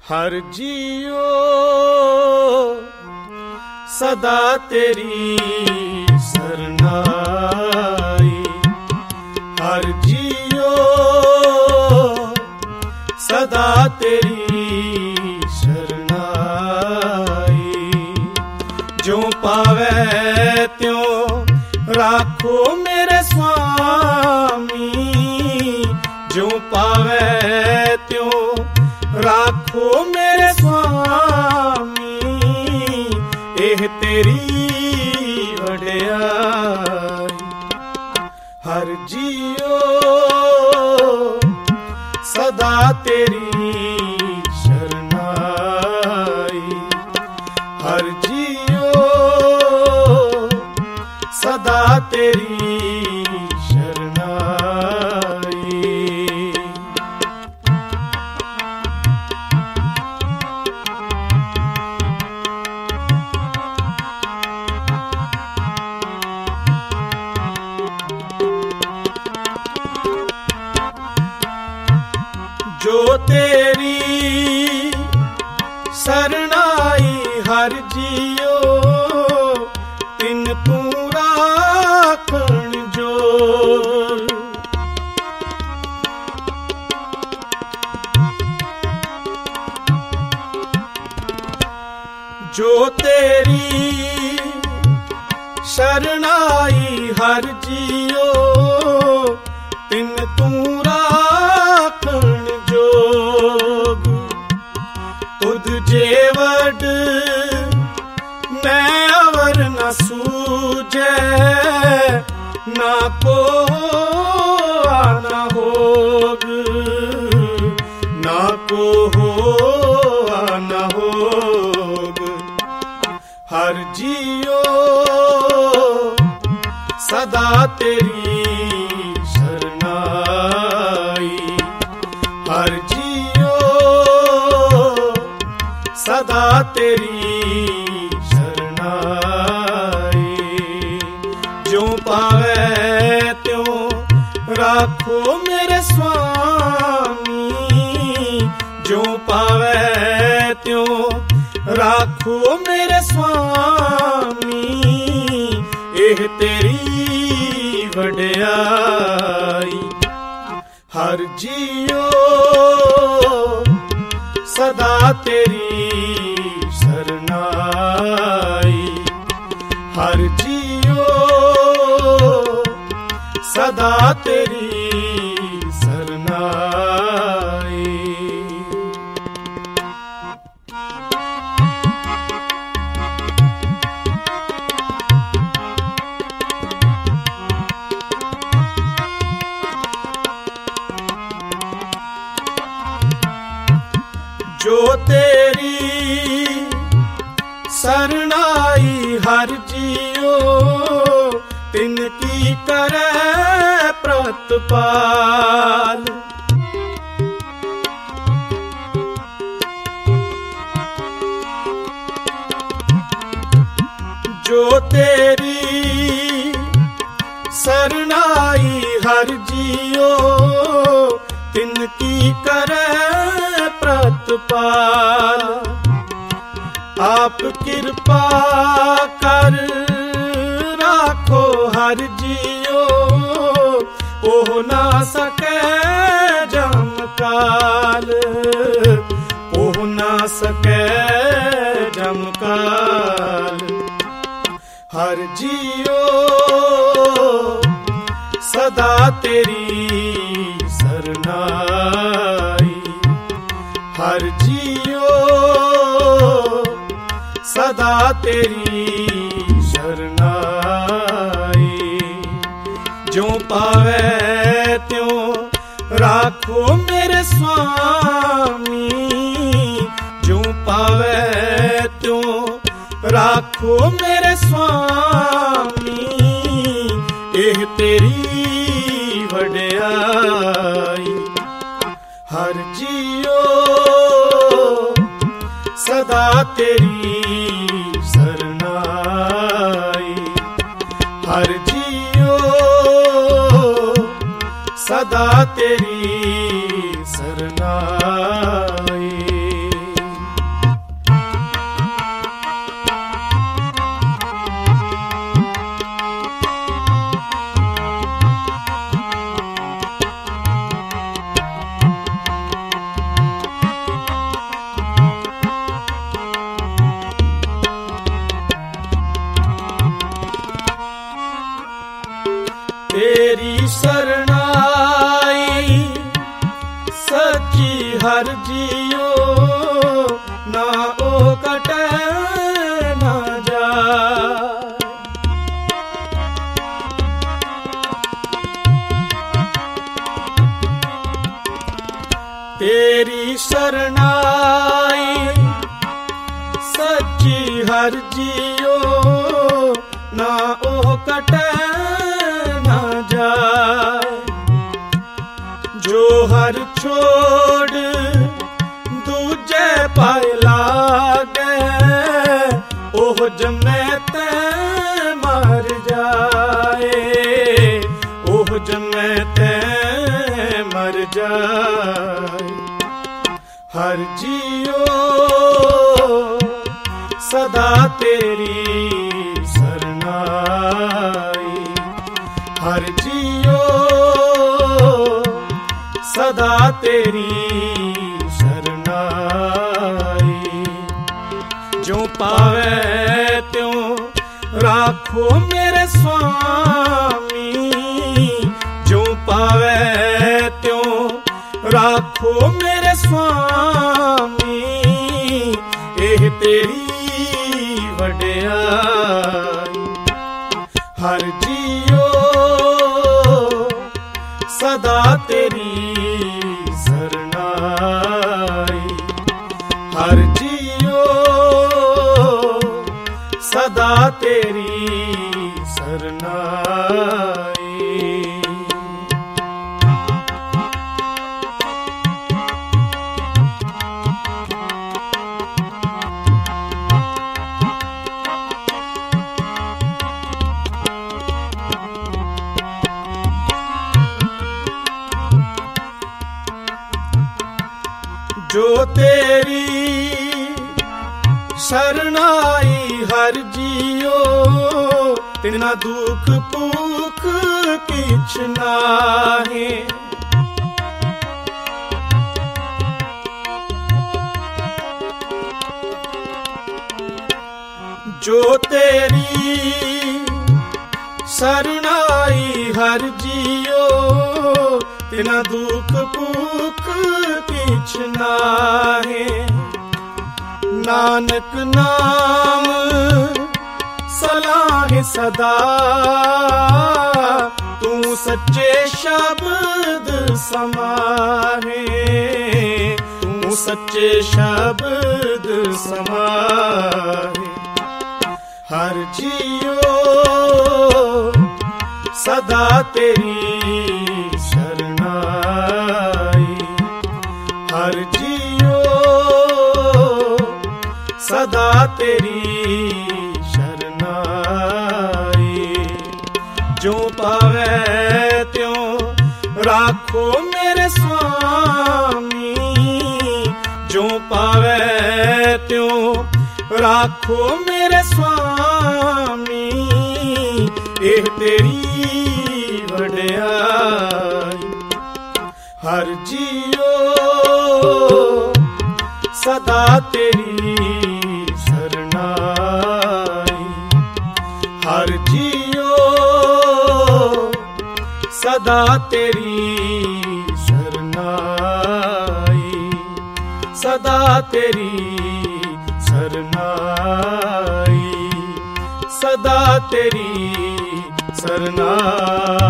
हर जियो सदा तेरी सरनाई, हर जियो सदा तेरी शरनाई। जो पावे त्यों राखो मेरे स्वामी, जो पावे त्यों राखो मेरे स्वामी। एह तेरी वड्याई, हर जियो सदा तेरी शरनाई, हर जियो सदा तेरी शरनाई। जो तेरी सरनाई हर जियो तिन तू राखण जोग। जो तेरी शरनाई हर जियो तिन तू राखण जोग। तुद जेवड मैं अवर न सूझे, ना को आना होग, ना को हो आना होग। हर जियो सदा तेरी शरनाई, हर जियो सदा तेरी शरनाई। जो पावे त्यों राखो मेरे स्वामी, जो पावे त्यों राखो मेरे स्वामी। एह तेरी वड्याई, हर जियो सदा तेरी शरनाई, हर जियो सदा तेरी शरनाई। जो तेरी सरनाई हर जियो तिन की करे प्रतिपाल। जो तेरी सरनाई हर जियो तिन की करे प्रतिपाल। आप कृपा कर राखो हर जियो, ओह ना सके जमकाल, ओह ना सके जमकाल। हर जियो सदा तेरी सरनाई, हर जियो सदा तेरी शरनाई। जो पावे त्यों राखो मेरे स्वामी, जो पावे त्यों राखो मेरे स्वामी। एह तेरी वड्याई, हर जियो सदा तेरी सरनाई, हर जियो सदा तेरी सरनाई। ਹਰ ਜੀਓ ਨਾ ਉਹ ਕਟੈ ਨਾ ਜਾਏ। ਤੇਰੀ ਸਰਨਾਈ ਸੱਚੀ ਹਰ ਜੀਓ ਨਾ ਉਹ ਕਟੈ ਨਾ ਜਾਏ। ਜੋ ਹਰ ਛੋੜ ਦੂਜੇ ਪਾਏ ਲਾਗੇ ਉਹ ਜੰਮੇ ਤੈ ਮਰ ਜਾਏ। ਉਹ ਜੰਮੇ ਤੈ ਮਰ ਜਾਏ। ਹਰ ਜੀਓ ਸਦਾ ਤੇਰੀ ਸਰਨਾਈ। ਹਰ ਜੀਓ ਸਦਾ ਤੇਰੀ ਸਰਨਾਈ। ਜੋ ਪਾਵੇ ਤਿਉ ਰਾਖੋ ਮੇਰੇ ਸੁਆਮੀ। ਜੋ ਪਾਵੇ ਤਿਉ ਰਾਖੋ ਮੇਰੇ ਸੁਆਮੀ। ਇਹ ਤੇਰੀ ਵਡਿਆਈ। ਹਰ ਜੀਓ ਸਦਾ ਤੇਰੀ ਸਰਨਾਈ। ਹਰ ਜੀਓ ਸਦਾ ਤੇਰੀ ਸਰਨਾਈ। ਜੋ ਤੇਰੀ ਸਰਨਾਈ ਹਰ ਜੀਓ ਤਿਨਾ ਦੁਖ ਭੁਖ ਕਿਛ ਨਾਹੀਂ। ਜੋ ਤੇਰੀ ਸਰਨਾਈ ਹਰ ਜੀਓ ਤਿਨਾ ਦੁਖ ਭੁਖ ਕਿਛ ਨਾਹੀਂ। ਨਾਨਕ ਨਾਮ ਸਲਾਹ ਸਦਾ ਤੂੰ ਸੱਚੇ ਸ਼ਬਦ ਸਮਾਹੇ। ਤੂੰ ਸੱਚੇ ਸ਼ਬਦ ਸਮਾਹੇ। ਹਰ ਜੀਓ ਸਦਾ ਤੇਰੀ ਸਰਨਾਈ। ਹਰ ਜੀਓ ਸਦਾ ਤੇਰੀ ਸਰਨਾਈ। ਜੋ ਪਾਵੇ ਤਿਉ ਰਾਖੋ ਮੇਰੇ ਸੁਆਮੀ। ਜੋ ਪਾਵੇ ਤਿਉ ਰਾਖੋ ਮੇਰੇ ਸੁਆਮੀ। ਇਹ ਤੇਰੀ ਵਡਿਆਈ। ਹਰ ਜੀਓ ਸਦਾ ਤੇਰੀ ਸਰਨਾਈ। ਹਰ ਜੀਓ ਸਦਾ ਤੇਰੀ ਸਰਨਾਈ। ਸਦਾ ਤੇਰੀ ਸਰਨਾਈ। ਸਦਾ ਤੇਰੀ ਸਰਨਾਈ।